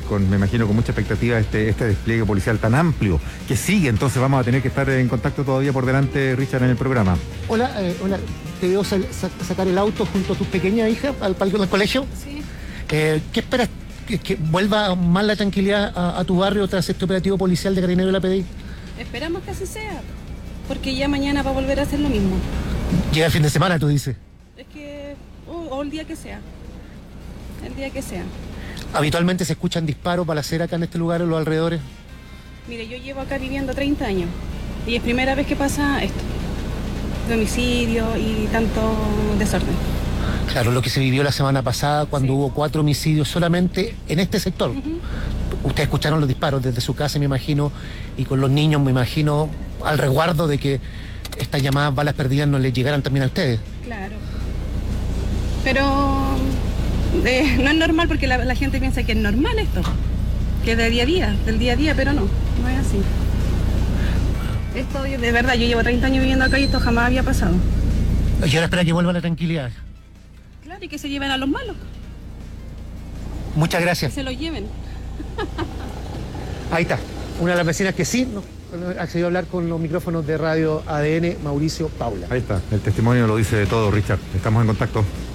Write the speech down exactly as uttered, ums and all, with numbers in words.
con, me imagino, con mucha expectativa este, este despliegue policial tan amplio que sigue. Entonces vamos a tener que estar en contacto todavía por delante, Richard, en el programa. Hola, eh, hola. Te veo sal, sa, sacar el auto junto a tu pequeña hija al palco del colegio. Sí. Eh, ¿Qué esperas? ¿Que, que vuelva más la tranquilidad a, a tu barrio tras este operativo policial de Carabineros de la P D I? Esperamos que así sea, porque ya mañana va a volver a hacer lo mismo. Llega el fin de semana, tú dices. Es que, o, o el día que sea, el día que sea. ¿Habitualmente se escuchan disparos, balacera acá en este lugar, en los alrededores? Mire, yo llevo acá viviendo treinta años y es primera vez que pasa esto, de homicidio y tanto desorden. Claro, lo que se vivió la semana pasada cuando Sí. hubo cuatro homicidios solamente en este sector. Uh-huh. Ustedes escucharon los disparos desde su casa, me imagino, y con los niños, me imagino, al resguardo de que estas llamadas balas perdidas no les llegaran también a ustedes. Claro. Pero eh, no es normal porque la, la gente piensa que es normal esto, que es de día a día, del día a día, pero no, no es así. Esto, de verdad, yo llevo treinta años viviendo acá y esto jamás había pasado. Y ahora espera que vuelva la tranquilidad. Claro, y que se lleven a los malos, Muchas que gracias. se los lleven. Ahí está, una de las vecinas que sí no, accedió a hablar con los micrófonos de radio A D N, Mauricio Paula. Ahí está, el testimonio lo dice todo, Richard. Estamos en contacto.